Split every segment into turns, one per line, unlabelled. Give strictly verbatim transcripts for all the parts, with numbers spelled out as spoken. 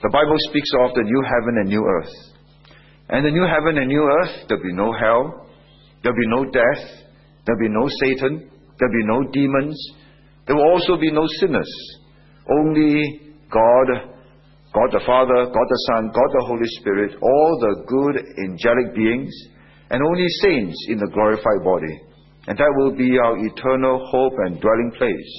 The Bible speaks of the new heaven and new earth. And the new heaven and new earth, there'll be no hell, there'll be no death, there'll be no Satan, there'll be no demons, there will also be no sinners. Only God, God the Father, God the Son, God the Holy Spirit, all the good angelic beings, and only saints in the glorified body. And that will be our eternal hope and dwelling place,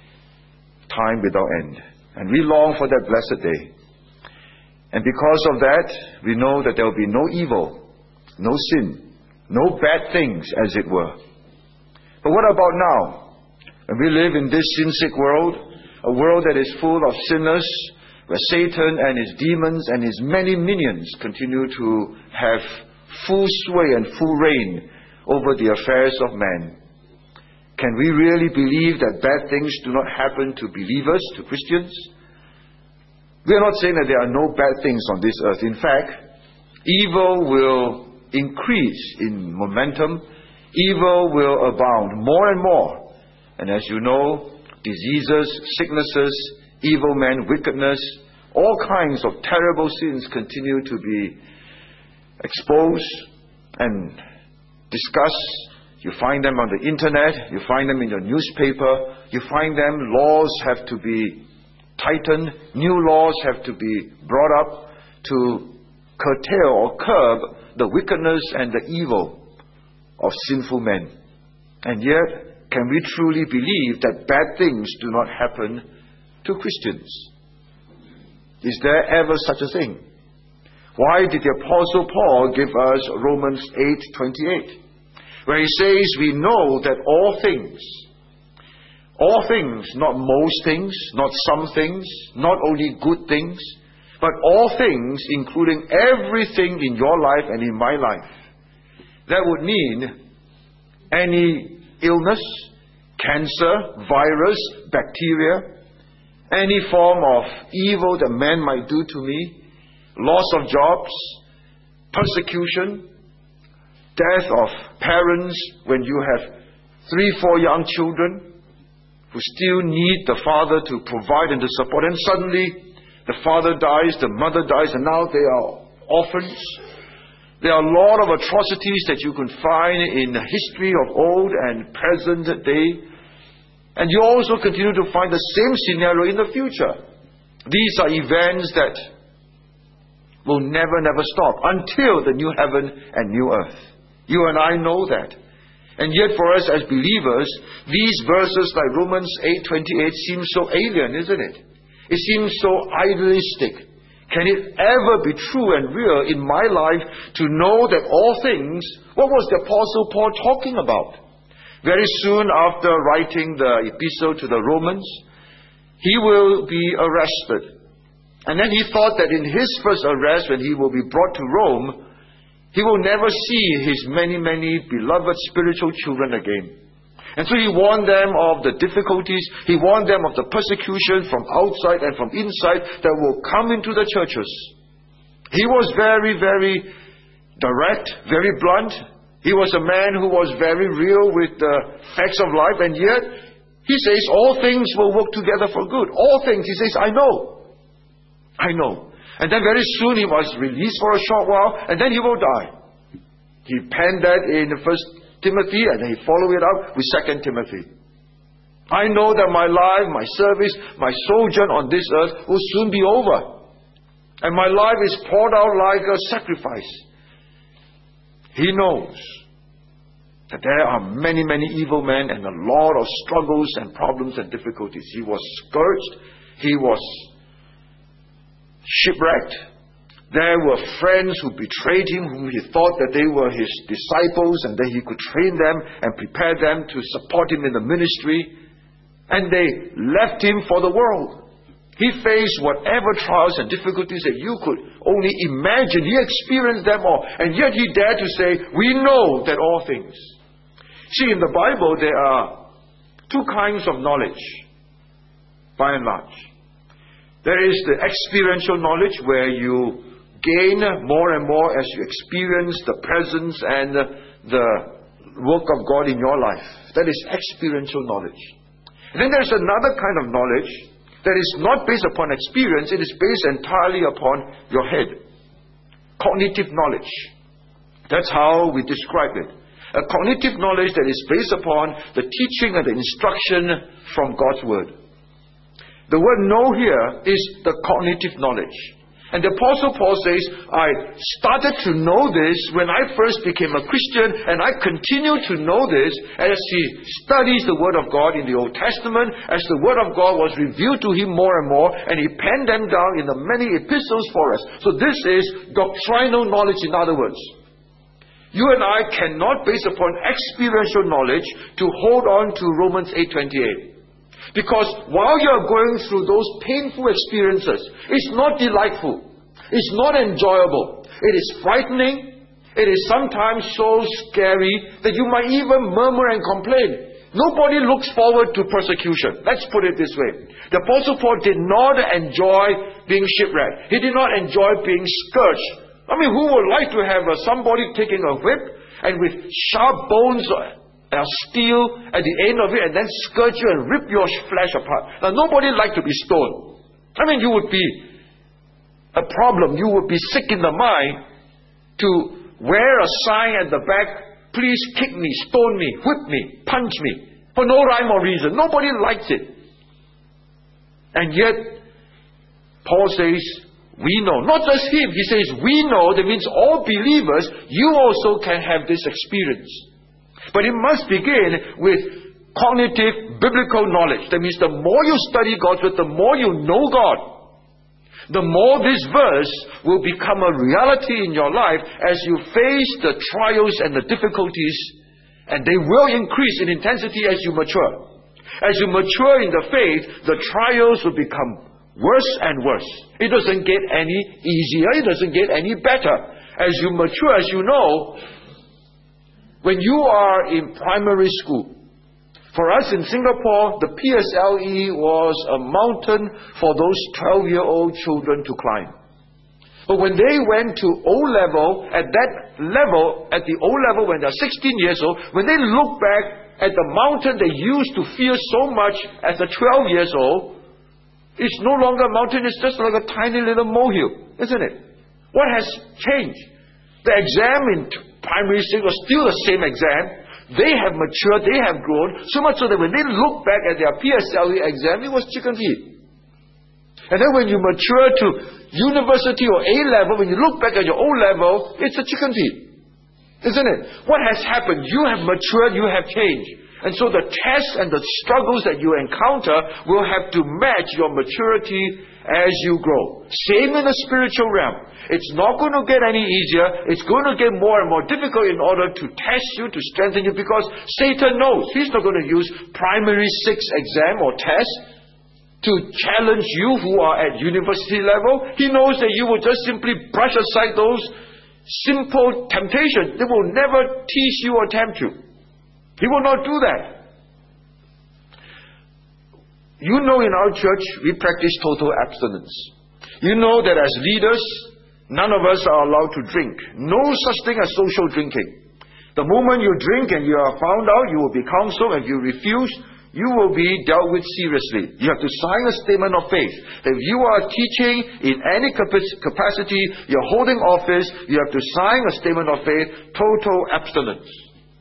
time without end. And we long for that blessed day. And because of that, we know that there will be no evil, no sin, no bad things, as it were. But what about now? When we live in this sin-sick world, a world that is full of sinners, where Satan and his demons and his many minions continue to have full sway and full reign over the affairs of man. Can we really believe that bad things do not happen to believers, to Christians? We are not saying that there are no bad things on this earth. In fact, evil will increase in momentum. Evil will abound more and more. And as you know, diseases, sicknesses, evil men, wickedness, all kinds of terrible sins continue to be exposed and discussed. You find them on the internet, you find them in your newspaper, you find them, laws have to be tightened, new laws have to be brought up to curtail or curb the wickedness and the evil of sinful men. And yet, can we truly believe that bad things do not happen to Christians? Is there ever such a thing? Why did the Apostle Paul give us Romans eight twenty-eight, where he says, we know that all things, all things, not most things, not some things, not only good things, but all things, including everything in your life and in my life. That would mean any illness, cancer, virus, bacteria, any form of evil that man might do to me, loss of jobs, persecution, death of parents when you have three, four young children who still need the father to provide and to support, and suddenly the father dies, the mother dies, and now they are orphans. There are a lot of atrocities that you can find in the history of old and present day. And you also continue to find the same scenario in the future. These are events that will never, never stop until the new heaven and new earth. You and I know that. And yet for us as believers, these verses like Romans eight twenty-eight seem so alien, isn't it? It seems so idealistic. Can it ever be true and real in my life to know that all things, what was the Apostle Paul talking about? Very soon after writing the epistle to the Romans, he will be arrested. And then he thought that in his first arrest, when he will be brought to Rome, he will never see his many, many beloved spiritual children again. And so he warned them of the difficulties, he warned them of the persecution from outside and from inside that will come into the churches. He was very, very direct, very blunt. He was a man who was very real with the facts of life, and yet he says all things will work together for good. All things. He says, I know. I know. And then very soon he was released for a short while, and then he will die. He penned that in First Timothy, and then he followed it up with Second Timothy. I know that my life, my service, my sojourn on this earth will soon be over. And my life is poured out like a sacrifice. He knows that there are many, many evil men and a lot of struggles and problems and difficulties. He was scourged. He was shipwrecked. There were friends who betrayed him, whom he thought that they were his disciples and that he could train them and prepare them to support him in the ministry. And they left him for the world. He faced whatever trials and difficulties that you could only imagine. He experienced them all. And yet he dared to say, we know that all things. See, in the Bible there are two kinds of knowledge, by and large. There is the experiential knowledge where you gain more and more as you experience the presence and the work of God in your life. That is experiential knowledge. And then there's another kind of knowledge that is not based upon experience. It is based entirely upon your head. Cognitive knowledge. That's how we describe it. A cognitive knowledge that is based upon the teaching and the instruction from God's Word. The word know here is the cognitive knowledge. And the Apostle Paul says, I started to know this when I first became a Christian, and I continue to know this as he studies the Word of God in the Old Testament, as the Word of God was revealed to him more and more, and he penned them down in the many epistles for us. So this is doctrinal knowledge, in other words. You and I cannot, based upon experiential knowledge, to hold on to Romans eight twenty-eight. Because while you are going through those painful experiences, it's not delightful. It's not enjoyable. It is frightening. It is sometimes so scary that you might even murmur and complain. Nobody looks forward to persecution. Let's put it this way. The Apostle Paul did not enjoy being shipwrecked. He did not enjoy being scourged. I mean, who would like to have uh, somebody taking a whip and with sharp bones uh, steel at the end of it and then scourge you and rip your flesh apart? Now, nobody like to be stoned. I mean, you would be a problem. You would be sick in the mind to wear a sign at the back, please kick me, stone me, whip me, punch me, for no rhyme or reason. Nobody likes it. And yet, Paul says, we know. Not just him. He says, we know. That means all believers, you also can have this experience. But it must begin with cognitive biblical knowledge. That means the more you study God's Word, the more you know God, the more this verse will become a reality in your life as you face the trials and the difficulties, and they will increase in intensity as you mature. As you mature in the faith, the trials will become worse and worse. It doesn't get any easier. It doesn't get any better. As you mature, as you know, when you are in primary school, for us in Singapore, the P S L E was a mountain for those twelve-year-old children to climb. But when they went to O-level, at that level, at the O-level, when they're sixteen years old, when they look back at the mountain they used to fear so much as a twelve years old, it's no longer a mountain, it's just like a tiny little molehill, isn't it? What has changed? The exam in primary six was still the same exam. They have matured, they have grown, so much so that when they look back at their P S L E exam, it was chicken feed. And then when you mature to university or A-level, when you look back at your O-level, it's a chicken feed. Isn't it? What has happened? You have matured, you have changed. And so the tests and the struggles that you encounter will have to match your maturity as you grow. Same in the spiritual realm. It's not going to get any easier. It's going to get more and more difficult in order to test you, to strengthen you, because Satan knows he's not going to use primary six exam or test to challenge you who are at university level. He knows that you will just simply brush aside those simple temptations. They will never tease you or tempt you. He will not do that. You know, in our church, we practice total abstinence. You know that as leaders, none of us are allowed to drink. No such thing as social drinking. The moment you drink and you are found out, you will be counseled. If you refuse, you will be dealt with seriously. You have to sign a statement of faith. If you are teaching in any capacity, you're holding office, you have to sign a statement of faith, total abstinence.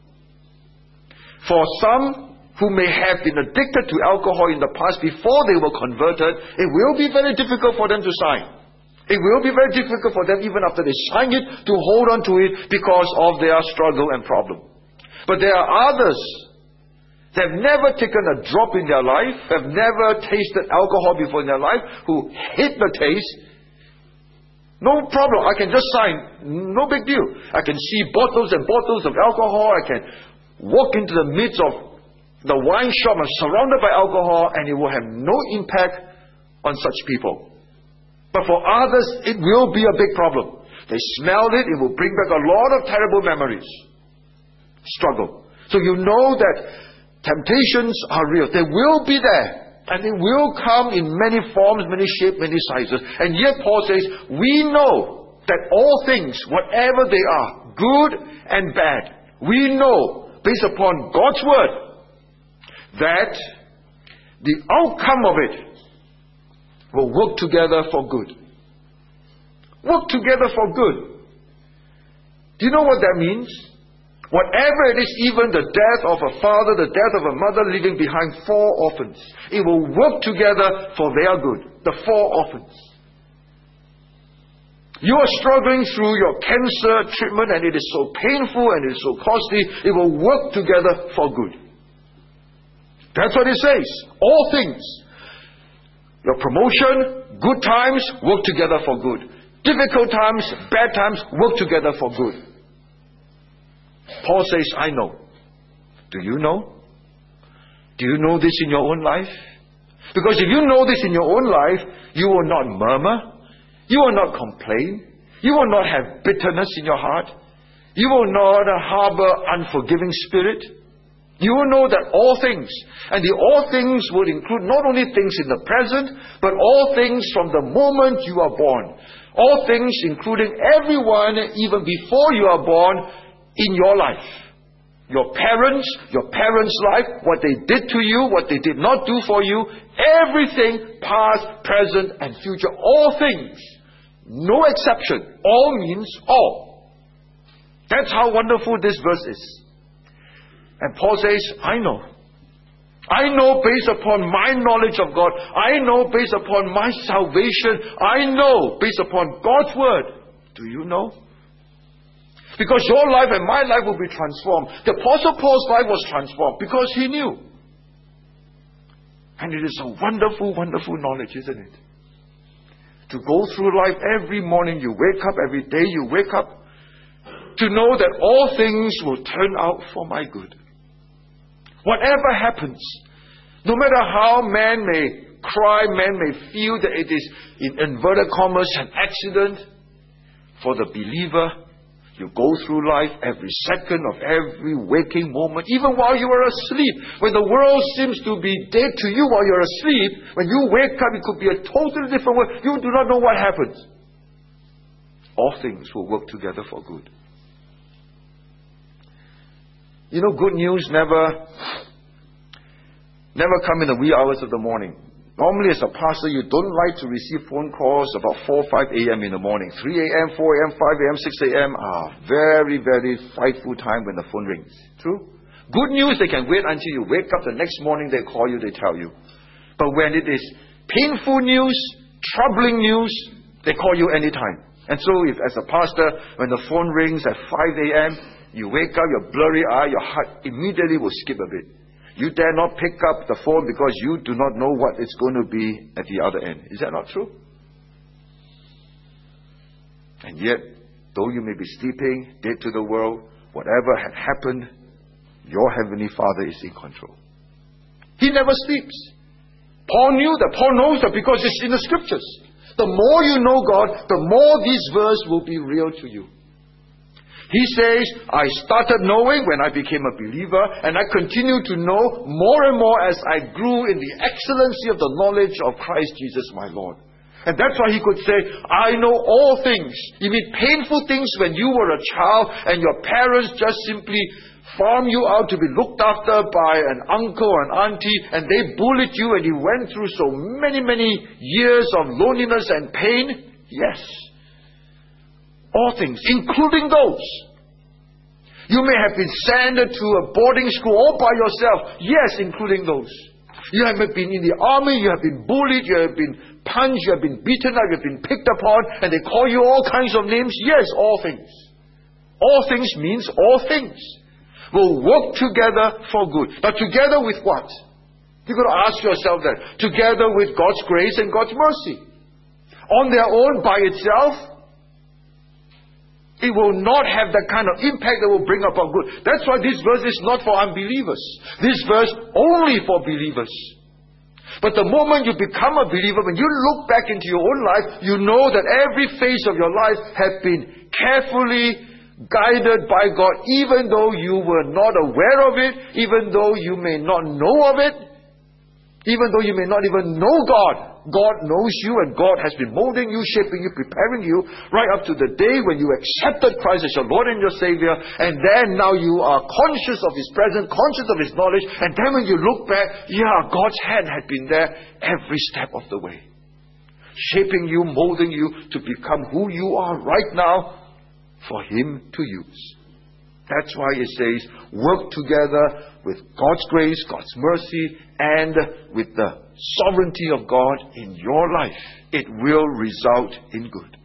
For some who may have been addicted to alcohol in the past before they were converted, it will be very difficult for them to sign. It will be very difficult for them even after they sign it to hold on to it because of their struggle and problem. But there are others that have never taken a drop in their life, have never tasted alcohol before in their life, who hate the taste. No problem, I can just sign, no big deal. I can see bottles and bottles of alcohol, I can walk into the midst of the wine shop and surrounded by alcohol, and it will have no impact on such people. But for others, it will be a big problem. They smelled it, it will bring back a lot of terrible memories. Struggle. So you know that temptations are real. They will be there. And they will come in many forms, many shapes, many sizes. And yet Paul says, we know that all things, whatever they are, good and bad, we know, based upon God's Word, that the outcome of it will work together for good. Work together for good. Do you know what that means? Whatever it is, even the death of a father, the death of a mother leaving behind four orphans, it will work together for their good. The four orphans. You are struggling through your cancer treatment and it is so painful and it is so costly. It will work together for good. That's what it says. All things. Your promotion, good times, work together for good. Difficult times, bad times, work together for good. Paul says, I know. Do you know? Do you know this in your own life? Because if you know this in your own life, you will not murmur. You will not complain. You will not have bitterness in your heart. You will not harbor unforgiving spirit. You will know that all things, and the all things would include not only things in the present, but all things from the moment you are born. All things including everyone even before you are born in your life. Your parents, your parents' life, what they did to you, what they did not do for you, everything, past, present, and future, all things. No exception. All means all. That's how wonderful this verse is. And Paul says, I know. I know based upon my knowledge of God. I know based upon my salvation. I know based upon God's word. Do you know? Because your life and my life will be transformed. The Apostle Paul's life was transformed because he knew. And it is a wonderful, wonderful knowledge, isn't it? To go through life every morning, you wake up, every day you wake up, to know that all things will turn out for my good. Whatever happens, no matter how man may cry, man may feel that it is, in inverted commas, an accident, for the believer, you go through life every second of every waking moment, even while you are asleep. When the world seems to be dead to you while you're asleep, when you wake up, it could be a totally different world. You do not know what happens. All things will work together for good. You know, good news never, never come in the wee hours of the morning. Normally as a pastor, you don't like to receive phone calls about four, five a.m. in the morning. three a.m., four a.m., five a.m., six a.m. Ah, very, very frightful time when the phone rings. True? Good news, they can wait until you wake up the next morning, they call you, they tell you. But when it is painful news, troubling news, they call you anytime. And so if as a pastor, when the phone rings at five a.m., you wake up, your blurry eye, your heart immediately will skip a bit. You dare not pick up the phone because you do not know what it's going to be at the other end. Is that not true? And yet, though you may be sleeping, dead to the world, whatever had happened, your Heavenly Father is in control. He never sleeps. Paul knew that. Paul knows that because it's in the Scriptures. The more you know God, the more this verse will be real to you. He says, I started knowing when I became a believer, and I continue to know more and more as I grew in the excellency of the knowledge of Christ Jesus my Lord. And that's why he could say, I know all things. You mean painful things when you were a child and your parents just simply farmed you out to be looked after by an uncle or an auntie, and they bullied you and you went through so many, many years of loneliness and pain? Yes. All things, including those. You may have been sent to a boarding school all by yourself. Yes, including those. You have been in the army, you have been bullied, you have been punched, you have been beaten up, you have been picked upon, and they call you all kinds of names. Yes, all things. All things means all things will work together for good. Now, together with what? You've got to ask yourself that. Together with God's grace and God's mercy. On their own, by itself, it will not have the kind of impact that will bring about good. That's why this verse is not for unbelievers. This verse only for believers. But the moment you become a believer, when you look back into your own life, you know that every phase of your life has been carefully guided by God, even though you were not aware of it, even though you may not know of it, even though you may not even know God. God knows you, and God has been molding you, shaping you, preparing you right up to the day when you accepted Christ as your Lord and your Savior, and then now you are conscious of His presence, conscious of His knowledge, and then when you look back, yeah, God's hand had been there every step of the way. shaping you, molding you to become who you are right now for Him to use. That's why it says, work together with God's grace, God's mercy, and with the sovereignty of God in your life. It will result in good.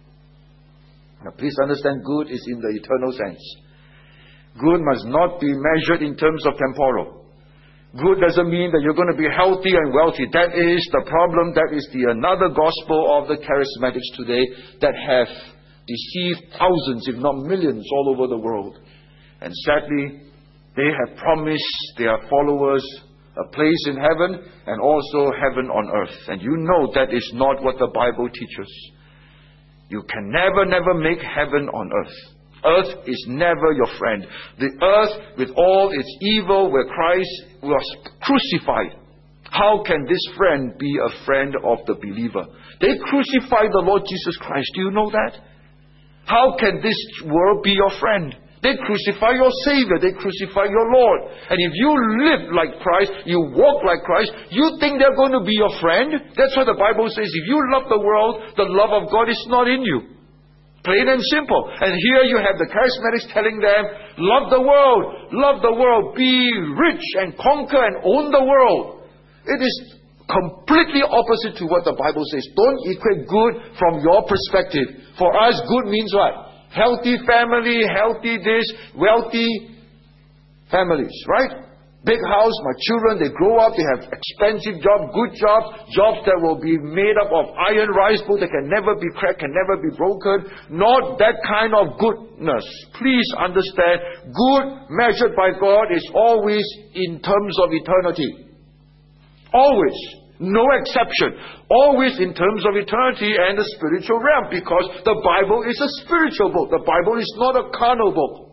Now please understand, good is in the eternal sense. Good must not be measured in terms of temporal. Good doesn't mean that you're going to be healthy and wealthy. That is the problem. That is the another gospel of the charismatics today that have deceived thousands, if not millions, all over the world. And sadly, they have promised their followers a place in heaven and also heaven on earth. And you know that is not what the Bible teaches. You can never, never make heaven on earth. Earth is never your friend. The earth, with all its evil, where Christ was crucified, how can this friend be a friend of the believer? They crucified the Lord Jesus Christ. Do you know that? How can this world be your friend? They crucify your Savior. They crucify your Lord. And if you live like Christ, you walk like Christ, you think they're going to be your friend? That's what the Bible says. If you love the world, the love of God is not in you. Plain and simple. And here you have the charismatics telling them, love the world, love the world, be rich and conquer and own the world. It is completely opposite to what the Bible says. Don't equate good from your perspective. For us, good means what? Healthy family, healthy this, wealthy families, right? Big house, my children, they grow up, they have expensive jobs, good jobs, jobs that will be made up of iron rice bowls that can never be cracked, can never be broken. Not that kind of goodness. Please understand, good measured by God is always in terms of eternity. Always. No exception. Always in terms of eternity and the spiritual realm, because the Bible is a spiritual book. The Bible is not a carnal book.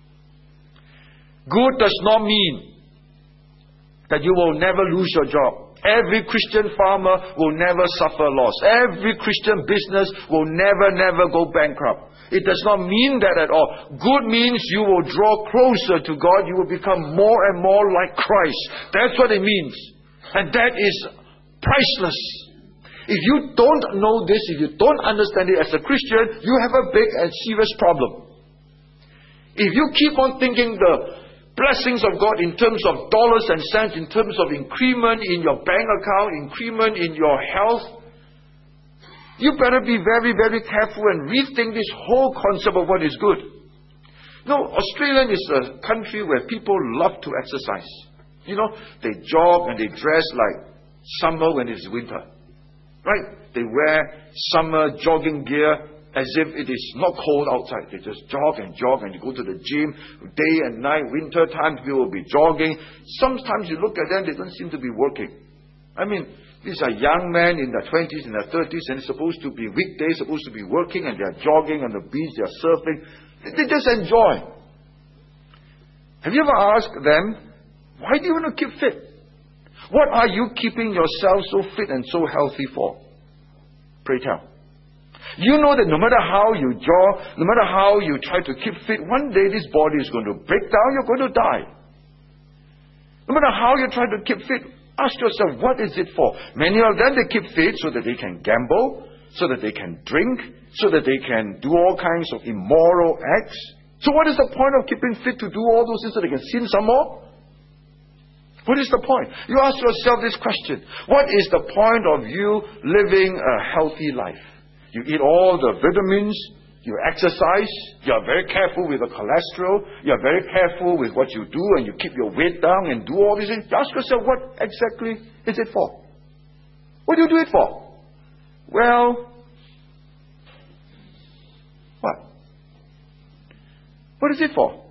Good does not mean that you will never lose your job. Every Christian farmer will never suffer loss. Every Christian business will never, never go bankrupt. It does not mean that at all. Good means you will draw closer to God. You will become more and more like Christ. That's what it means. And that is priceless. If you don't know this, if you don't understand it as a Christian, you have a big and serious problem. If you keep on thinking the blessings of God in terms of dollars and cents, in terms of increment in your bank account, increment in your health, you better be very, very careful and rethink this whole concept of what is good. No, Australia is a country where people love to exercise. You know, they jog and they dress like summer when it's winter. Right? They wear summer jogging gear as if it is not cold outside. They just jog and jog and you go to the gym day and night. Winter time people will be jogging. Sometimes you look at them, they don't seem to be working. I mean, these are young men in their twenties, in their thirties, and it's supposed to be weekdays, supposed to be working, and they are jogging on the beach, they are surfing. They, they just enjoy. Have you ever asked them, why do you want to keep fit? What are you keeping yourself so fit and so healthy for? Pray tell. You know that no matter how you jog, no matter how you try to keep fit, one day this body is going to break down, you're going to die. No matter how you try to keep fit, ask yourself, what is it for? Many of them, they keep fit so that they can gamble, so that they can drink, so that they can do all kinds of immoral acts. So what is the point of keeping fit to do all those things so they can sin some more? What is the point? You ask yourself this question. What is the point of you living a healthy life? You eat all the vitamins, you exercise, you are very careful with the cholesterol, you are very careful with what you do, and you keep your weight down and do all these things. You ask yourself, what exactly is it for? What do you do it for? Well, what? What is it for?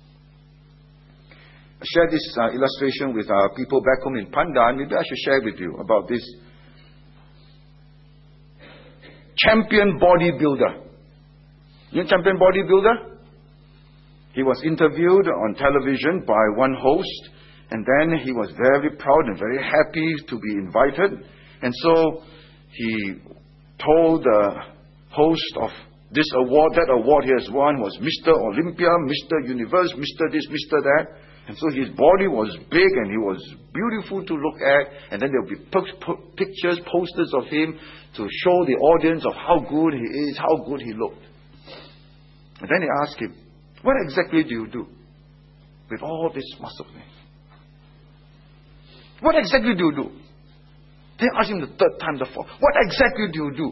I shared this uh, illustration with our people back home in Pandan. Maybe I should share with you about this champion bodybuilder. You know champion bodybuilder? He was interviewed on television by one host, and then he was very proud and very happy to be invited. And so he told the host of this award, that award he has won was Mister Olympia, Mister Universe, Mister this, Mister that. And so his body was big and he was beautiful to look at. And then there would be pictures, posters of him to show the audience of how good he is, how good he looked. And then they asked him, what exactly do you do with all this muscle? What exactly do you do? They asked him the third time, the fourth. What exactly do you do?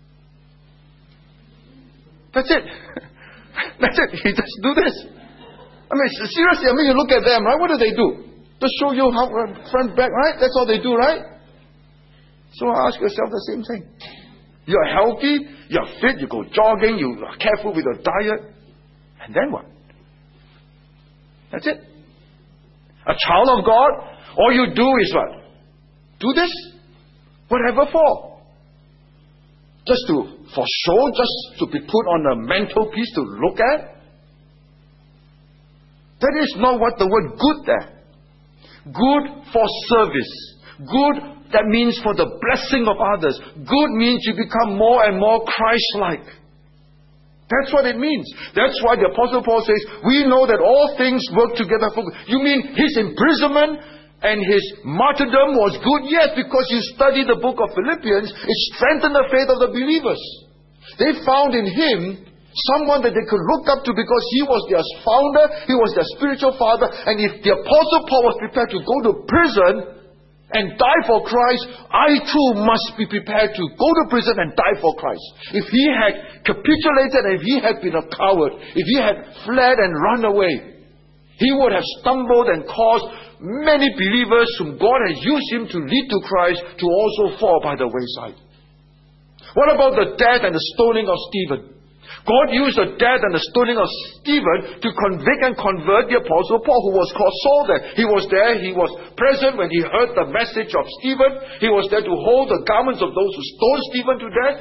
That's it. That's it. He just do this. I mean, seriously, I mean, you look at them, right? What do they do? Just show you how front, back, right? That's all they do, right? So ask yourself the same thing. You're healthy, you're fit, you go jogging, you are careful with your diet. And then what? That's it. A child of God, all you do is what? Do this? Whatever for? Just to, for show, just to be put on a mantelpiece to look at? That is not what the word good there. Good for service. Good, that means for the blessing of others. Good means you become more and more Christ-like. That's what it means. That's why the Apostle Paul says, we know that all things work together for good. You mean his imprisonment and his martyrdom was good? Yes, because you study the book of Philippians, it strengthened the faith of the believers. They found in him someone that they could look up to because he was their founder, he was their spiritual father. And if the Apostle Paul was prepared to go to prison and die for Christ, I too must be prepared to go to prison and die for Christ. If he had capitulated and if he had been a coward, if he had fled and run away, he would have stumbled and caused many believers whom God has used him to lead to Christ to also fall by the wayside. What about the death and the stoning of Stephen? God used the death and the stoning of Stephen to convict and convert the Apostle Paul, who was called Saul there. He was there, he was present when he heard the message of Stephen. He was there to hold the garments of those who stoned Stephen to death.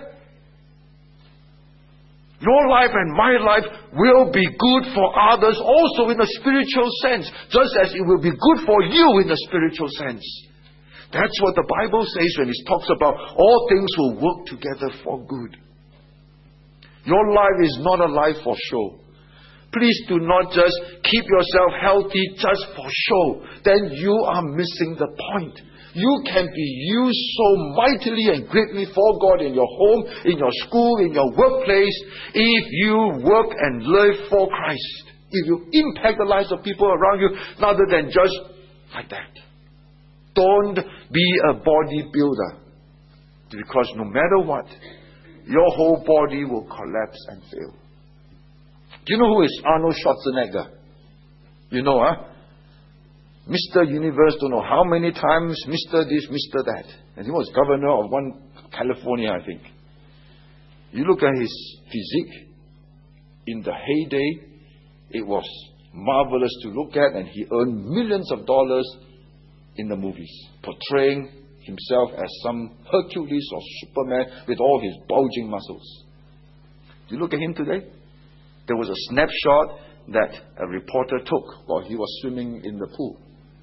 Your life and my life will be good for others also in a spiritual sense, just as it will be good for you in a spiritual sense. That's what the Bible says when it talks about all things will work together for good. Your life is not a life for show. Please do not just keep yourself healthy just for show. Then you are missing the point. You can be used so mightily and greatly for God in your home, in your school, in your workplace, if you work and live for Christ. If you impact the lives of people around you, rather than just like that. Don't be a bodybuilder. Because no matter what, your whole body will collapse and fail. Do you know who is Arnold Schwarzenegger? You know, huh? Mister Universe, don't know how many times, Mister this, Mister that. And he was governor of one, California, I think. You look at his physique, in the heyday, it was marvelous to look at, and he earned millions of dollars in the movies, portraying himself as some Hercules or Superman with all his bulging muscles. You look at him today, there was a snapshot that a reporter took while he was swimming in the pool.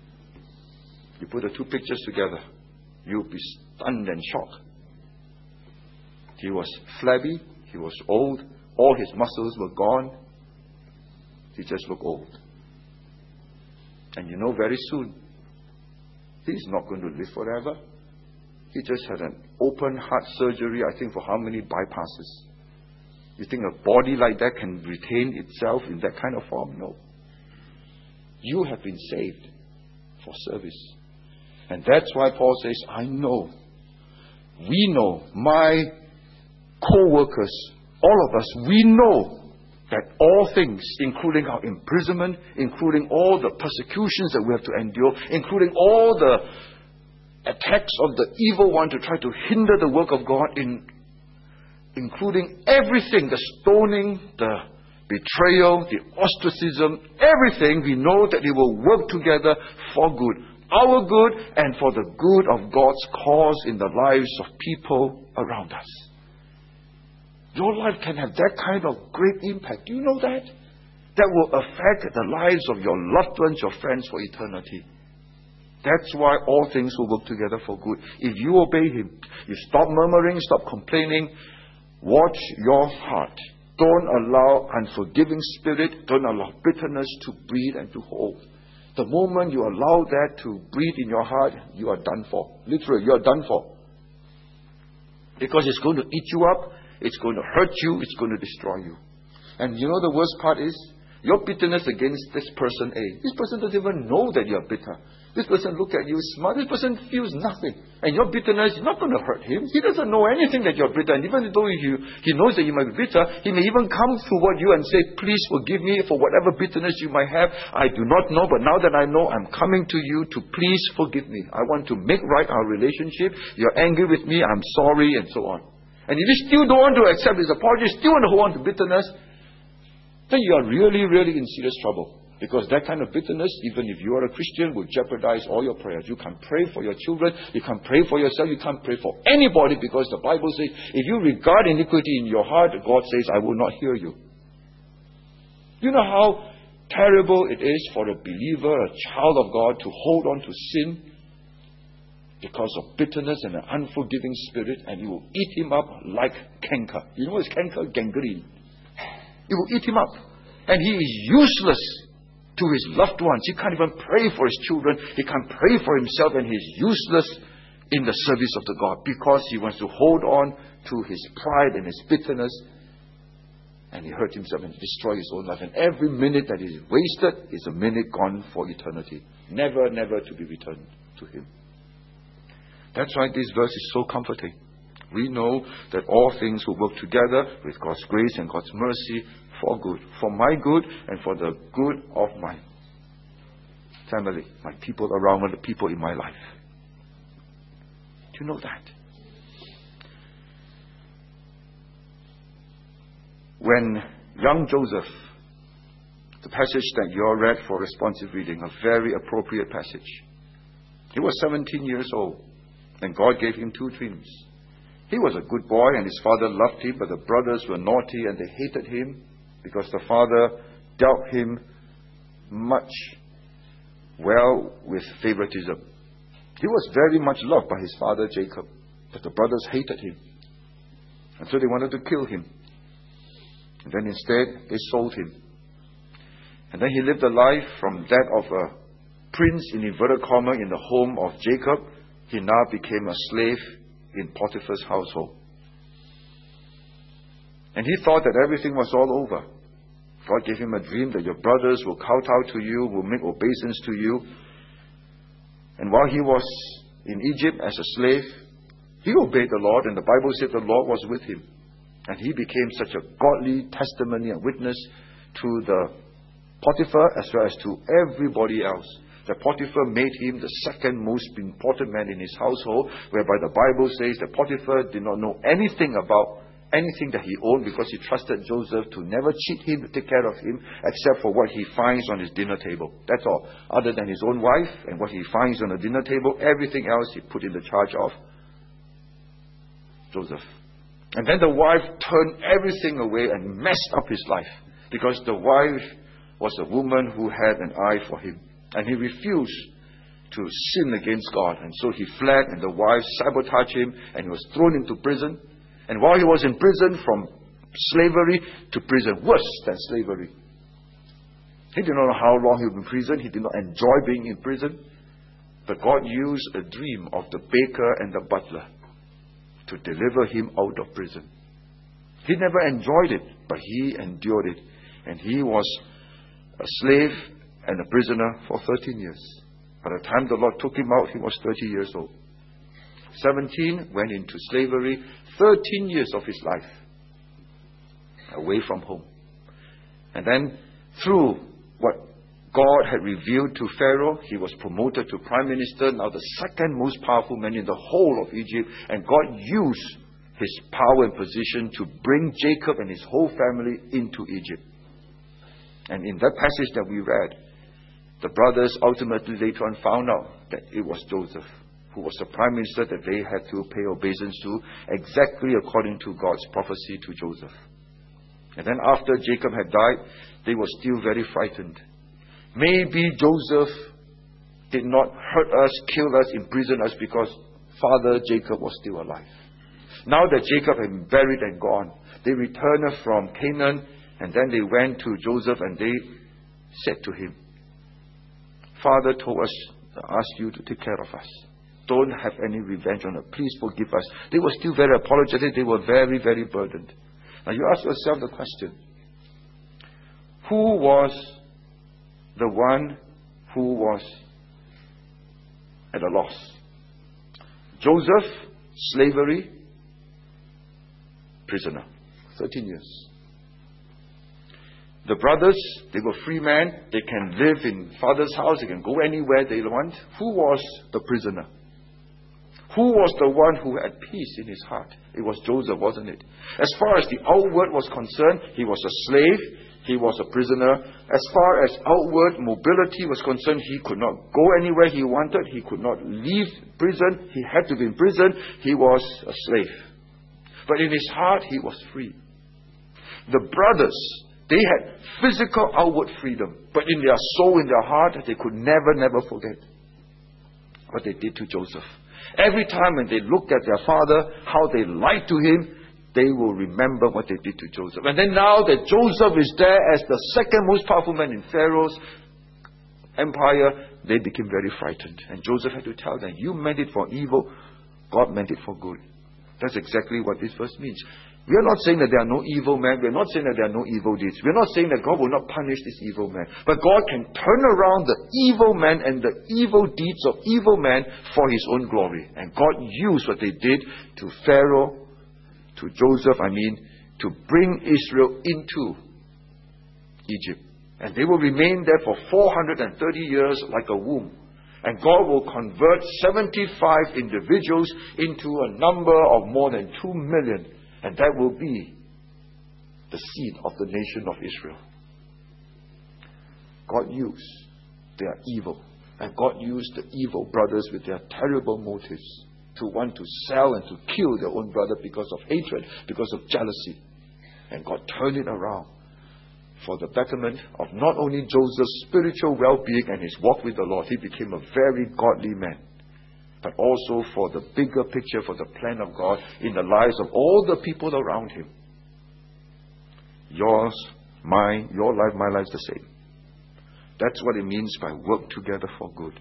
You put the two pictures together, you'll be stunned and shocked. He was flabby, he was old, all his muscles were gone. He just looked old. And you know, very soon, he's not going to live forever. He just had an open heart surgery, I think, for how many bypasses? You think a body like that can retain itself in that kind of form? No. You have been saved for service. And that's why Paul says, I know, we know, my co-workers, all of us, we know that all things, including our imprisonment, including all the persecutions that we have to endure, including all the attacks of the evil one to try to hinder the work of God, in including everything, the stoning, the betrayal, the ostracism, everything, we know that it will work together for good. Our good and for the good of God's cause in the lives of people around us. Your life can have that kind of great impact. Do you know that? That will affect the lives of your loved ones, your friends for eternity. That's why all things will work together for good. If you obey Him, you stop murmuring, stop complaining, watch your heart. Don't allow unforgiving spirit, don't allow bitterness to breed and to hold. The moment you allow that to breathe in your heart, you are done for. Literally, you are done for. Because it's going to eat you up, it's going to hurt you, it's going to destroy you. And you know the worst part is, your bitterness against this person A. This person doesn't even know that you are bitter. This person look at you, smile. This person feels nothing. And your bitterness is not going to hurt him. He doesn't know anything that you're bitter. And even though he, he knows that you might be bitter, he may even come toward you and say, please forgive me for whatever bitterness you might have. I do not know, but now that I know, I'm coming to you to please forgive me. I want to make right our relationship. You're angry with me. I'm sorry, and so on. And if you still don't want to accept his apology, still want to hold on to bitterness, then you are really, really in serious trouble. Because that kind of bitterness, even if you are a Christian, will jeopardize all your prayers. You can't pray for your children, you can't pray for yourself, you can't pray for anybody, because the Bible says, if you regard iniquity in your heart, God says, I will not hear you. You know how terrible it is for a believer, a child of God, to hold on to sin because of bitterness and an unforgiving spirit, and it will eat him up like canker. You know what is canker? Gangrene. It will eat him up. And he is useless to his loved ones. He can't even pray for his children. He can't pray for himself, and he is useless in the service of the God because he wants to hold on to his pride and his bitterness, and he hurt himself and destroy his own life. And every minute that is wasted is a minute gone for eternity. Never, never to be returned to him. That's why this verse is so comforting. We know that all things will work together with God's grace and God's mercy for good, for my good and for the good of my family, my people around me, the people in my life. Do you know that? When young Joseph, the passage that you all read for responsive reading, a very appropriate passage. He was seventeen years old, and God gave him two twins. He was a good boy, and his father loved him, but the brothers were naughty, and they hated him because the father dealt him much well with favoritism. He was very much loved by his father Jacob, but the brothers hated him, and so they wanted to kill him. And then instead, they sold him. And then he lived a life from that of a prince, in inverted comma, in the home of Jacob. He now became a slave in Potiphar's household. And he thought that everything was all over. God gave him a dream that your brothers will kowtow to you, will make obeisance to you. And while he was in Egypt as a slave, he obeyed the Lord, and the Bible said the Lord was with him. And he became such a godly testimony and witness to the Potiphar as well as to everybody else. That Potiphar made him the second most important man in his household, whereby the Bible says that Potiphar did not know anything about anything that he owned, because he trusted Joseph to never cheat him, to take care of him, except for what he finds on his dinner table. That's all. Other than his own wife and what he finds on the dinner table, everything else he put in the charge of Joseph. And then the wife turned everything away and messed up his life, because the wife was a woman who had an eye for him. And he refused to sin against God. And so he fled, and the wife sabotaged him, and he was thrown into prison. And while he was in prison, from slavery to prison, worse than slavery. He did not know how long he would be in prison. He did not enjoy being in prison. But God used a dream of the baker and the butler to deliver him out of prison. He never enjoyed it, but he endured it. And he was a slave and a prisoner for thirteen years. By the time the Lord took him out, he was thirty years old. seventeen, went into slavery. thirteen years of his life away from home. And then through what God had revealed to Pharaoh, he was promoted to prime minister, now the second most powerful man in the whole of Egypt. And God used his power and position to bring Jacob and his whole family into Egypt. And in that passage that we read, the brothers ultimately later on found out that it was Joseph who was the prime minister that they had to pay obeisance to, exactly according to God's prophecy to Joseph. And then after Jacob had died, they were still very frightened. Maybe Joseph did not hurt us, kill us, imprison us, because Father Jacob was still alive. Now that Jacob had been buried and gone, they returned from Canaan, and then they went to Joseph and they said to him, Father told us to ask you to take care of us. Don't have any revenge on us. Please forgive us. They were still very apologetic. They were very, very burdened. Now you ask yourself the question, who was the one who was at a loss? Joseph, slavery, prisoner, thirteen years. The brothers, they were free men. They can live in father's house. They can go anywhere they want. Who was the prisoner? Who was the one who had peace in his heart? It was Joseph, wasn't it? As far as the outward was concerned, he was a slave. He was a prisoner. As far as outward mobility was concerned, he could not go anywhere he wanted. He could not leave prison. He had to be in prison. He was a slave. But in his heart, he was free. The brothers, they had physical outward freedom. But in their soul, in their heart, they could never, never forget what they did to Joseph. Every time when they looked at their father, how they lied to him, they will remember what they did to Joseph. And then now that Joseph is there as the second most powerful man in Pharaoh's empire, they became very frightened. And Joseph had to tell them, you meant it for evil, God meant it for good. That's exactly what this verse means. We are not saying that there are no evil men. We are not saying that there are no evil deeds. We are not saying that God will not punish this evil man. But God can turn around the evil man and the evil deeds of evil men for His own glory. And God used what they did to Pharaoh, to Joseph, I mean, to bring Israel into Egypt. And they will remain there for four hundred thirty years like a womb. And God will convert seventy-five individuals into a number of more than two million. And that will be the seed of the nation of Israel. God used their evil. And God used the evil brothers with their terrible motives to want to sell and to kill their own brother because of hatred, because of jealousy. And God turned it around for the betterment of not only Joseph's spiritual well-being and his walk with the Lord. He became a very godly man. But also for the bigger picture, for the plan of God in the lives of all the people around him. Yours, mine, your life, my life is the same. That's what it means by work together for good.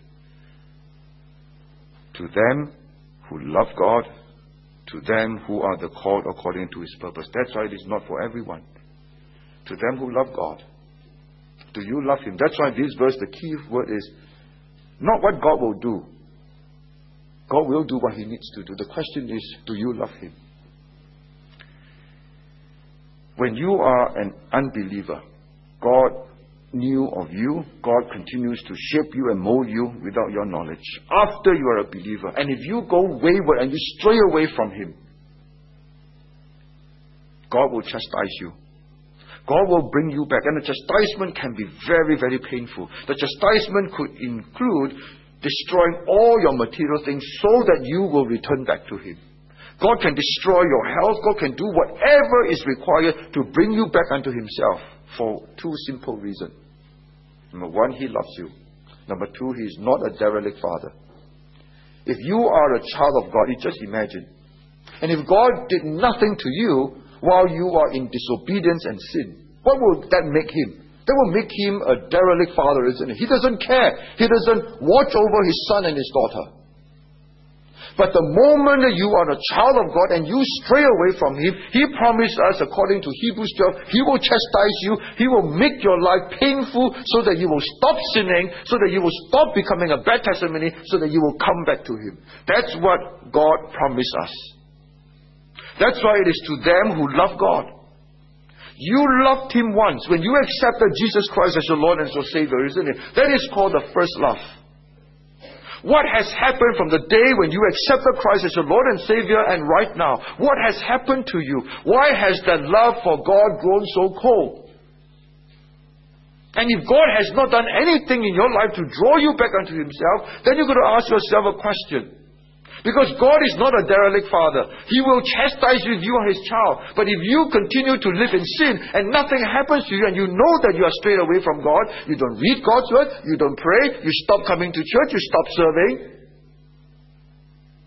To them who love God, to them who are the called according to His purpose. That's why it is not for everyone. To them who love God. Do you love Him? That's why this verse, the key word is not what God will do. God will do what He needs to do. The question is, do you love Him? When you are an unbeliever, God knew of you. God continues to shape you and mold you without your knowledge. After you are a believer, and if you go wayward and you stray away from Him, God will chastise you. God will bring you back. And the chastisement can be very, very painful. The chastisement could include destroying all your material things so that you will return back to Him. God can destroy your health. God can do whatever is required to bring you back unto Himself for two simple reasons. Number one, He loves you. Number two, He is not a derelict Father. If you are a child of God, you just imagine. And if God did nothing to you while you are in disobedience and sin, what will that make Him? That will make Him a derelict father, isn't it? He doesn't care. He doesn't watch over His son and His daughter. But the moment that you are a child of God and you stray away from Him, He promised us, according to Hebrews twelve, He will chastise you. He will make your life painful so that you will stop sinning, so that you will stop becoming a bad testimony, so that you will come back to Him. That's what God promised us. That's why it is to them who love God. You loved Him once when you accepted Jesus Christ as your Lord and your Savior, isn't it? That is called the first love. What has happened from the day when you accepted Christ as your Lord and Savior and right now? What has happened to you? Why has that love for God grown so cold? And if God has not done anything in your life to draw you back unto Himself, then you've got to ask yourself a question. Because God is not a derelict Father. He will chastise you if you are His child. But if you continue to live in sin and nothing happens to you and you know that you are strayed away from God, you don't read God's word, you don't pray, you stop coming to church, you stop serving,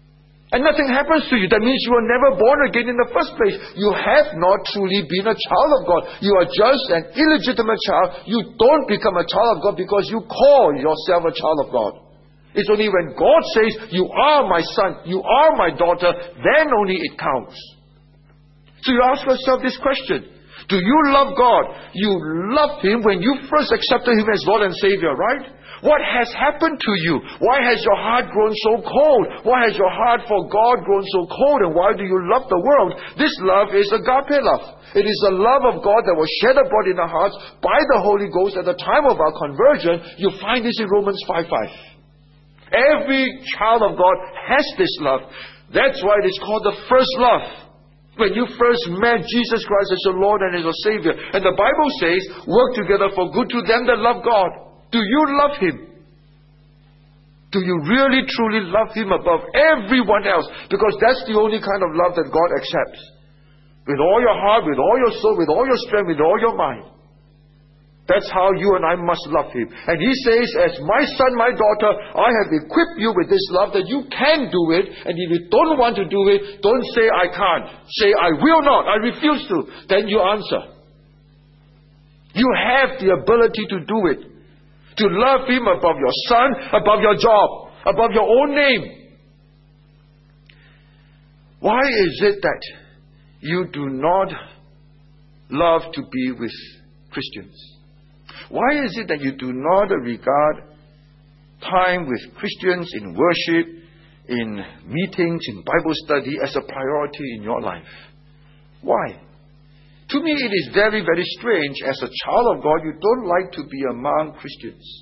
and nothing happens to you, that means you were never born again in the first place. You have not truly been a child of God. You are just an illegitimate child. You don't become a child of God because you call yourself a child of God. It's only when God says, you are my son, you are my daughter, then only it counts. So you ask yourself this question. Do you love God? You loved Him when you first accepted Him as Lord and Savior, right? What has happened to you? Why has your heart grown so cold? Why has your heart for God grown so cold? And why do you love the world? This love is agape love. It is the love of God that was shed abroad in our hearts by the Holy Ghost at the time of our conversion. You find this in Romans five five. Every child of God has this love. That's why it is called the first love. When you first met Jesus Christ as your Lord and as your Savior. And the Bible says, work together for good to them that love God. Do you love Him? Do you really truly love Him above everyone else? Because that's the only kind of love that God accepts. With all your heart, with all your soul, with all your strength, with all your mind. That's how you and I must love Him. And He says, as my son, my daughter, I have equipped you with this love that you can do it. And if you don't want to do it, don't say I can't. Say I will not, I refuse to. Then you answer. You have the ability to do it. To love Him above your son, above your job, above your own name. Why is it that you do not love to be with Christians? Why is it that you do not regard time with Christians in worship, in meetings, in Bible study as a priority in your life? Why? To me it is very, very strange. As a child of God, you don't like to be among Christians.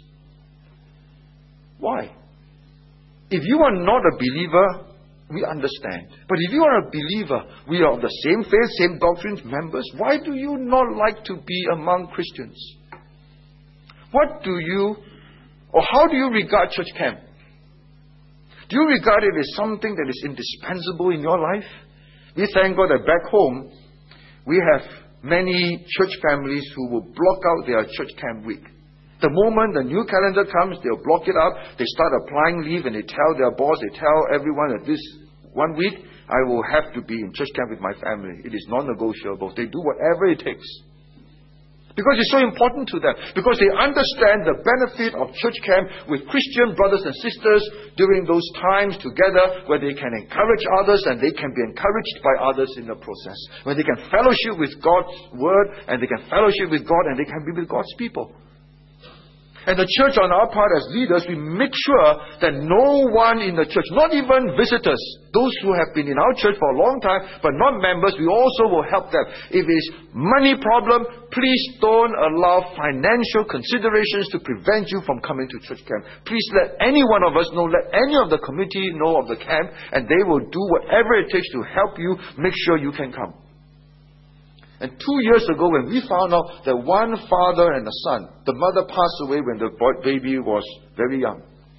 Why? If you are not a believer, we understand. But if you are a believer, we are of the same faith, same doctrines, members, why do you not like to be among Christians? What do you, or how do you regard church camp? Do you regard it as something that is indispensable in your life? We thank God that back home, we have many church families who will block out their church camp week. The moment the new calendar comes, they'll block it out. They start applying leave and they tell their boss, they tell everyone that this one week, I will have to be in church camp with my family. It is non-negotiable. They do whatever it takes. Because it's so important to them. Because they understand the benefit of church camp with Christian brothers and sisters during those times together where they can encourage others and they can be encouraged by others in the process. Where they can fellowship with God's Word and they can fellowship with God and they can be with God's people. And the church on our part as leaders, we make sure that no one in the church, not even visitors, those who have been in our church for a long time, but not members, we also will help them. If it's money problem, please don't allow financial considerations to prevent you from coming to church camp. Please let any one of us know, let any of the committee know of the camp, and they will do whatever it takes to help you make sure you can come. And two years ago, when we found out that one father and a son, the mother passed away when the boy, baby was very young.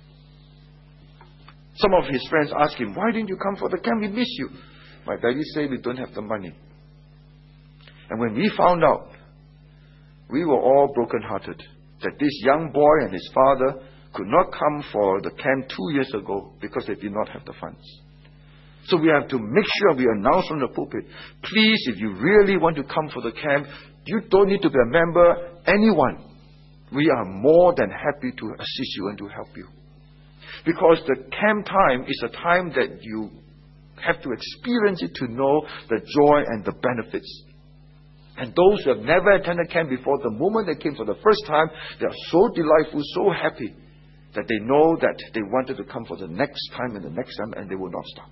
Some of his friends asked him, why didn't you come for the camp? We miss you. My daddy said, we don't have the money. And when we found out, we were all brokenhearted that this young boy and his father could not come for the camp two years ago because they did not have the funds. So we have to make sure we announce from the pulpit, please, if you really want to come for the camp, you don't need to be a member, anyone. We are more than happy to assist you and to help you. Because the camp time is a time that you have to experience it to know the joy and the benefits. And those who have never attended camp before, the moment they came for the first time, they are so delightful, so happy, that they know that they wanted to come for the next time and the next time, and they will not stop.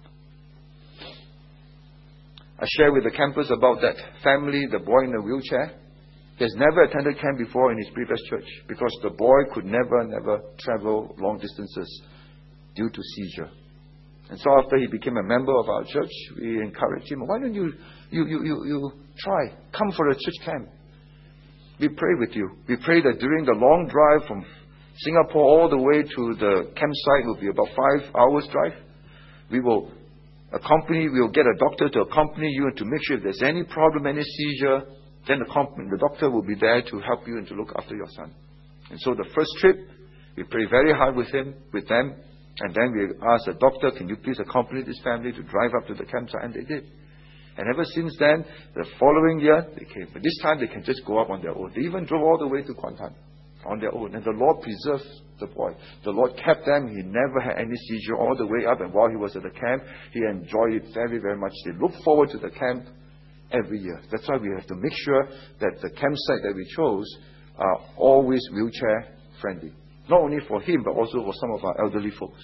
I shared with the campus about that family, the boy in the wheelchair. He has never attended camp before in his previous church because the boy could never, never travel long distances due to seizure. And so after he became a member of our church, we encouraged him, why don't you, you, you, you, you try, come for a church camp. We pray with you. We pray that during the long drive from Singapore all the way to the campsite will be about five hours drive. We will accompany, we will get a doctor to accompany you and to make sure if there's any problem, any seizure, then the, the doctor will be there to help you and to look after your son. And so the first trip, we pray very hard with him, with them, And then we asked the doctor, can you please accompany this family to drive up to the campsite? And they did. And ever since then, the following year, they came. But this time, they can just go up on their own. They even drove all the way to Kuantan on their own. And the Lord preserved the boy. The Lord kept them. He never had any seizure all the way up. And while he was at the camp, he enjoyed it very, very much. They look forward to the camp every year. That's why we have to make sure that the campsite that we chose are always wheelchair friendly. Not only for him, but also for some of our elderly folks.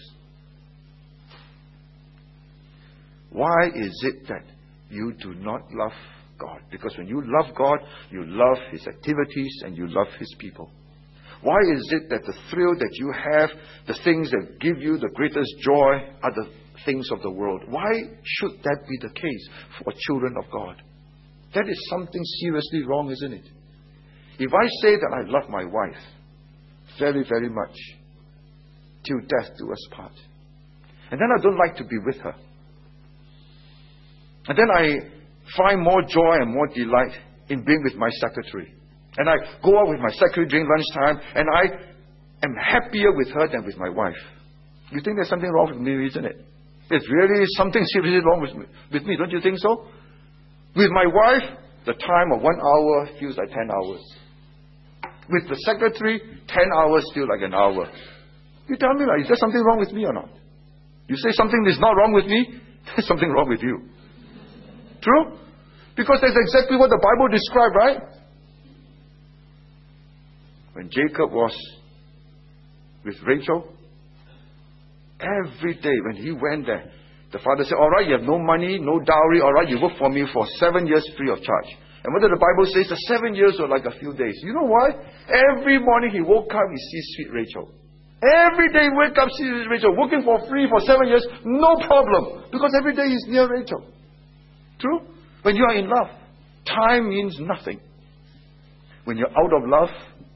Why is it that you do not love God? Because when you love God, you love His activities and you love His people. Why is it that the thrill that you have, the things that give you the greatest joy, are the things of the world? Why should that be the case for children of God? That is something seriously wrong, isn't it? If I say that I love my wife very, very much, till death do us part, and then I don't like to be with her, and then I find more joy and more delight in being with my secretary, and I go out with my secretary during lunchtime, and I am happier with her than with my wife, you think there's something wrong with me, isn't it? There's really something seriously wrong with me, with me, don't you think so? With my wife, the time of one hour feels like ten hours. With the secretary, ten hours feel like an hour. You tell me, like, is there something wrong with me or not? You say something is not wrong with me, there's something wrong with you. True? Because that's exactly what the Bible described, right? When Jacob was with Rachel, every day when he went there, the father said, all right, you have no money, no dowry, all right, you work for me for seven years free of charge. And what did the Bible say? The seven years were like a few days. You know why? Every morning he woke up, he sees sweet Rachel. Every day he wake up, sees Rachel. Working for free for seven years, no problem. Because every day he's near Rachel. True? When you are in love, time means nothing. When you're out of love,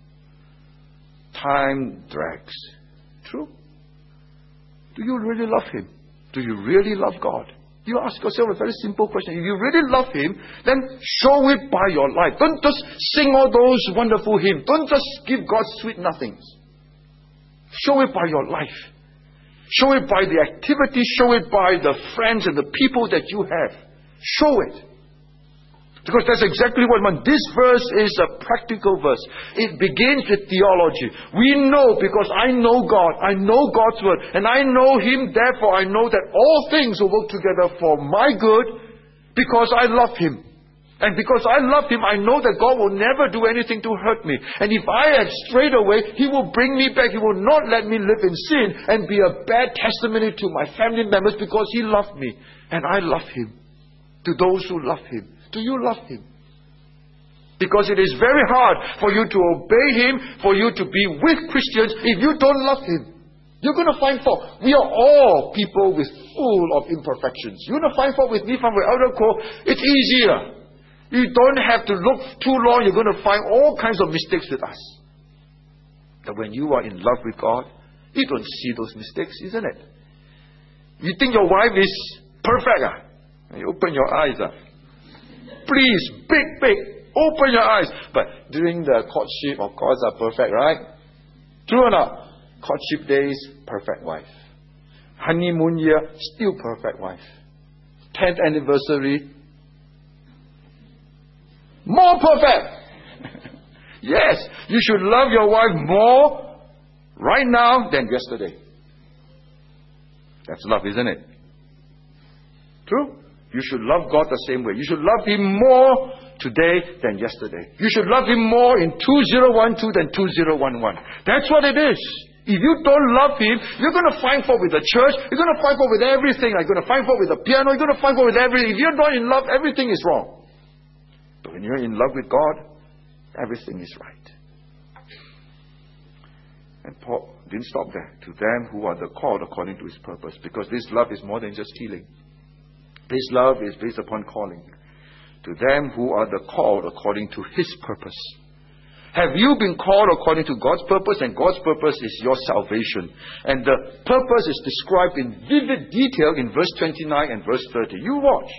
time drags. True? Do you really love Him? Do you really love God? You ask yourself a very simple question. If you really love Him, then show it by your life. Don't just sing all those wonderful hymns. Don't just give God sweet nothings. Show it by your life. Show it by the activity. Show it by the friends and the people that you have. Show it. Because that's exactly what man. This verse is a practical verse. It begins with theology. We know because I know God. I know God's word. And I know Him. Therefore I know that all things will work together for my good because I love Him. And because I love Him, I know that God will never do anything to hurt me. And if I have strayed away, He will bring me back. He will not let me live in sin and be a bad testimony to my family members because He loved me. And I love Him. To those who love Him. Do you love Him? Because it is very hard for you to obey Him, for you to be with Christians if you don't love Him. You're going to find fault. We are all people with full of imperfections. You're going to find fault with me from the elder core. It's easier. You don't have to look too long. You're going to find all kinds of mistakes with us. But when you are in love with God, you don't see those mistakes, isn't it? You think your wife is perfect, ah? You open your eyes, ah. Please, big, big, open your eyes. But during the courtship, of course, are perfect, right? True or not? Courtship days, perfect wife. Honeymoon year, still perfect wife. Tenth anniversary, more perfect. Yes, you should love your wife more right now than yesterday. That's love, isn't it? True? You should love God the same way. You should love Him more today than yesterday. You should love Him more in two thousand twelve than two thousand eleven. That's what it is. If you don't love Him, you're going to find fault with the church. You're going to find fault with everything. You're going to find fault with the piano. You're going to find fault with everything. If you're not in love, everything is wrong. But when you're in love with God, everything is right. And Paul didn't stop there. To them who are the called according to His purpose. Because this love is more than just healing. This love is based upon calling. To them who are the called according to His purpose. Have you been called according to God's purpose? And God's purpose is your salvation. And the purpose is described in vivid detail in verse twenty-nine and verse thirty. You watch.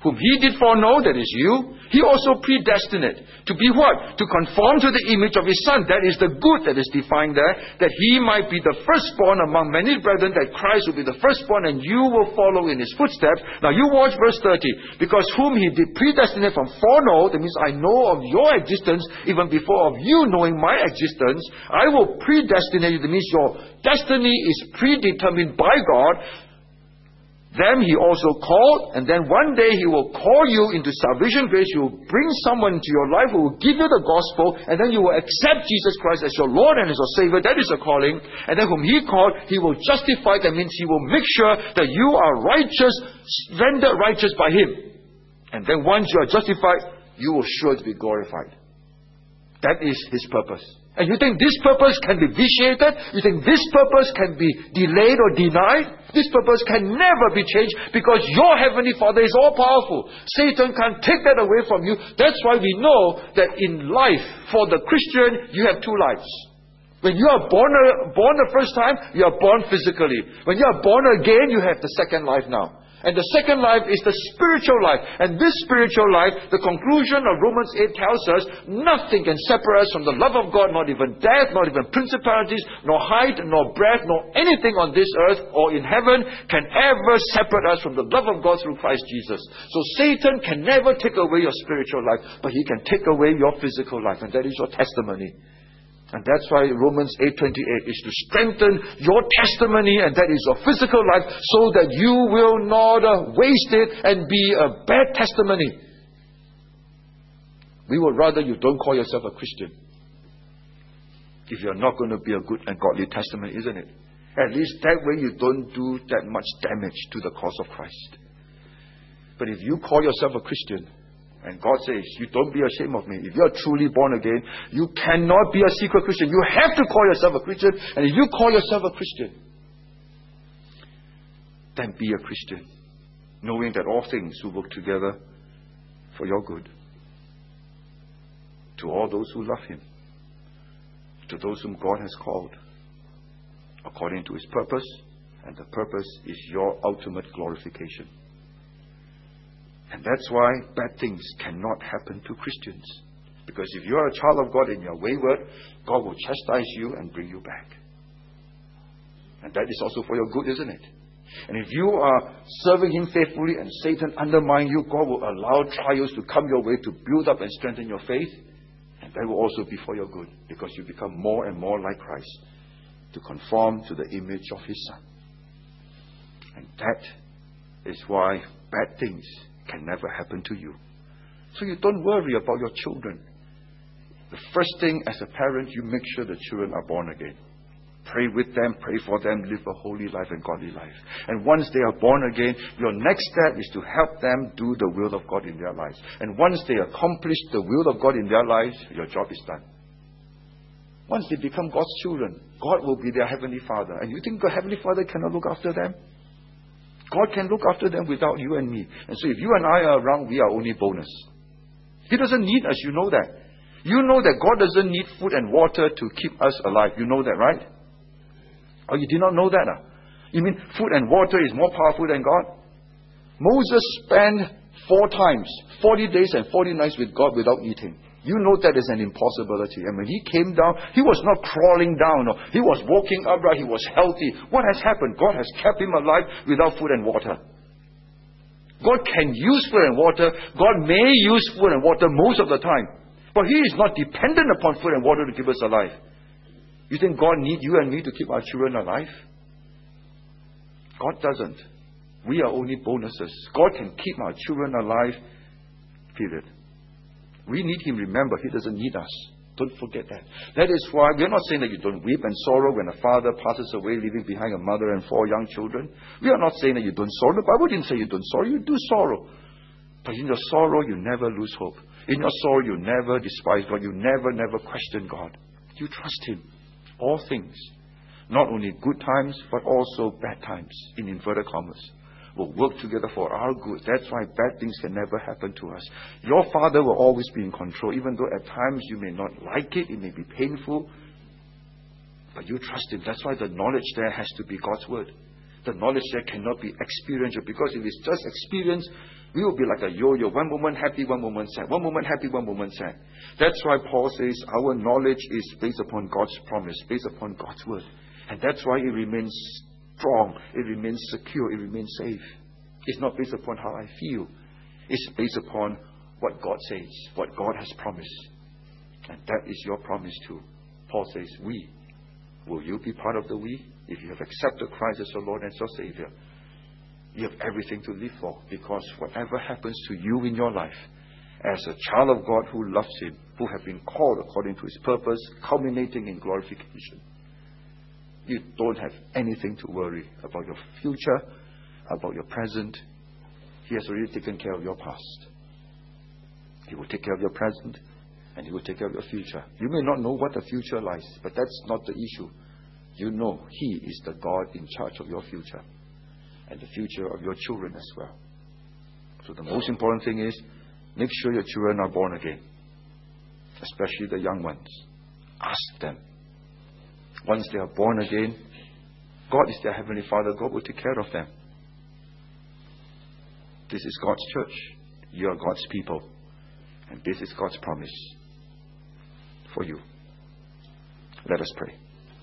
Whom He did foreknow, that is you, He also predestined to be what? To conform to the image of His Son. That is the good that is defined there, that He might be the firstborn among many brethren, that Christ will be the firstborn and you will follow in His footsteps. Now you watch verse thirty. Because whom He did predestinate from foreknow, that means I know of your existence even before of you knowing my existence. I will predestinate you. That means your destiny is predetermined by God. Them He also called, and then one day He will call you into salvation grace. He will bring someone into your life who will give you the gospel, and then you will accept Jesus Christ as your Lord and as your Savior. That is a calling. And then whom He called, He will justify. That means He will make sure that you are righteous, rendered righteous by Him. And then once you are justified, you will sure to be glorified. That is His purpose. And you think this purpose can be vitiated? You think this purpose can be delayed or denied? This purpose can never be changed because your Heavenly Father is all-powerful. Satan can't take that away from you. That's why we know that in life, for the Christian, you have two lives. When you are born, born the first time, you are born physically. When you are born again, you have the second life now. And the second life is the spiritual life. And this spiritual life, the conclusion of Romans eight tells us, nothing can separate us from the love of God, not even death, not even principalities, nor height, nor breadth, nor anything on this earth or in heaven can ever separate us from the love of God through Christ Jesus. So Satan can never take away your spiritual life, but he can take away your physical life, and that is your testimony. And that's why Romans eight twenty-eight is to strengthen your testimony, and that is your physical life, so that you will not uh, waste it and be a bad testimony. We would rather you don't call yourself a Christian if you're not going to be a good and godly testimony, isn't it? At least that way you don't do that much damage to the cause of Christ. But if you call yourself a Christian, and God says, you don't be ashamed of me. If you are truly born again, you cannot be a secret Christian. You have to call yourself a Christian. And if you call yourself a Christian, then be a Christian, knowing that all things will work together for your good. To all those who love Him, to those whom God has called, according to His purpose, and the purpose is your ultimate glorification. And that's why bad things cannot happen to Christians. Because if you are a child of God and you are wayward, God will chastise you and bring you back. And that is also for your good, isn't it? And if you are serving Him faithfully and Satan undermines you, God will allow trials to come your way to build up and strengthen your faith. And that will also be for your good, because you become more and more like Christ, to conform to the image of His Son. And that is why bad things can never happen to you. So you don't worry about your children. The first thing as a parent, you make sure the children are born again. Pray with them, pray for them, live a holy life and godly life. And once they are born again, your next step is to help them do the will of God in their lives. And once they accomplish the will of God in their lives, your job is done. Once they become God's children, God will be their Heavenly Father. And you think the Heavenly Father cannot look after them? God can look after them without you and me. And so if you and I are around, we are only bonus. He doesn't need us, you know that. You know that God doesn't need food and water to keep us alive. You know that, right? Oh, you did not know that? Uh? You mean food and water is more powerful than God? Moses spent four times, forty days and forty nights with God without eating. You know that is an impossibility. And when he came down, he was not crawling down. No. He was walking upright. He was healthy. What has happened? God has kept him alive without food and water. God can use food and water. God may use food and water most of the time. But He is not dependent upon food and water to keep us alive. You think God needs you and me to keep our children alive? God doesn't. We are only bonuses. God can keep our children alive, period. We need Him. Remember, He doesn't need us. Don't forget that. That is why we're not saying that you don't weep and sorrow when a father passes away, leaving behind a mother and four young children. We are not saying that you don't sorrow. The Bible didn't say you don't sorrow. You do sorrow. But in your sorrow, you never lose hope. In your sorrow, you never despise God. You never, never question God. You trust Him. All things, not only good times, but also bad times, in inverted commas, will work together for our good. That's why bad things can never happen to us. Your Father will always be in control, even though at times you may not like it, it may be painful, but you trust Him. That's why the knowledge there has to be God's Word. The knowledge there cannot be experiential, because if it's just experience, We will be like a yo-yo. One moment happy, one moment sad. One moment happy, one moment sad. That's why Paul says our knowledge is based upon God's promise, based upon God's word. And that's why it remains strong, it remains secure, it remains safe. It's not based upon how I feel. It's based upon what God says, what God has promised. And that is your promise too. Paul says, we. Will you be part of the we? If you have accepted Christ as your Lord and your Savior, you have everything to live for, because whatever happens to you in your life, as a child of God who loves Him, who have been called according to His purpose, culminating in glorification, you don't have anything to worry about your future, about your present. He has already taken care of your past. He will take care of your present, and He will take care of your future. You may not know what the future lies, but that's not the issue. You know He is the God in charge of your future and the future of your children as well. So the most important thing is, make sure your children are born again, especially the young ones. Ask them. Once they are born again, God is their Heavenly Father. God will take care of them. This is God's church. You are God's people. And this is God's promise for you. Let us pray.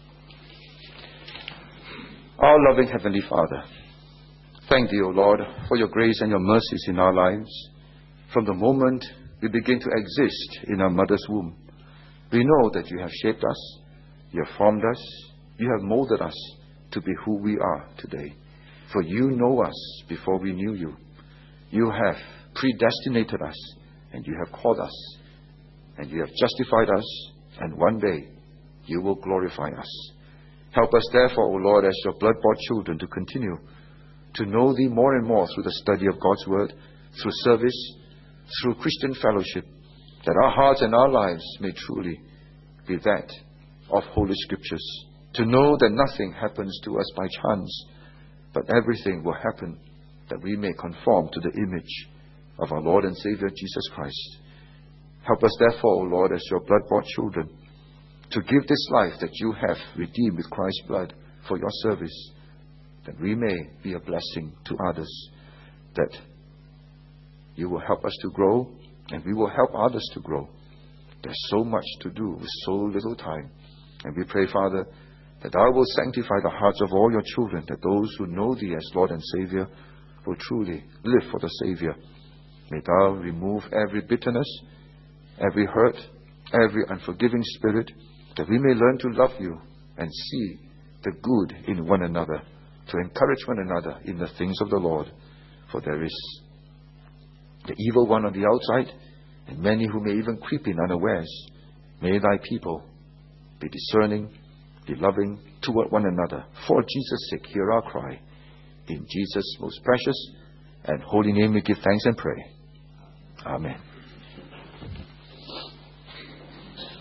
Our loving Heavenly Father, thank Thee, O Lord, for Your grace and Your mercies in our lives. From the moment we begin to exist in our mother's womb, we know that You have shaped us, You have formed us, You have molded us to be who we are today. For You know us before we knew You. You have predestinated us, and You have called us, and You have justified us, and one day You will glorify us. Help us therefore, O Lord, as Your blood-bought children, to continue to know Thee more and more through the study of God's Word, through service, through Christian fellowship, that our hearts and our lives may truly be that of Holy Scriptures, to know that nothing happens to us by chance, but everything will happen that we may conform to the image of our Lord and Savior Jesus Christ. Help us therefore, O Lord, as Your blood-bought children, to give this life that You have redeemed with Christ's blood for Your service, that we may be a blessing to others, that You will help us to grow, and we will help others to grow. There's so much to do with so little time. And we pray, Father, that Thou will sanctify the hearts of all Your children, that those who know Thee as Lord and Savior will truly live for the Savior. May Thou remove every bitterness, every hurt, every unforgiving spirit, that we may learn to love You and see the good in one another, to encourage one another in the things of the Lord. For there is the evil one on the outside, and many who may even creep in unawares. May Thy people be discerning, be loving toward one another. For Jesus' sake, hear our cry. In Jesus' most precious and holy name we give thanks and pray. Amen.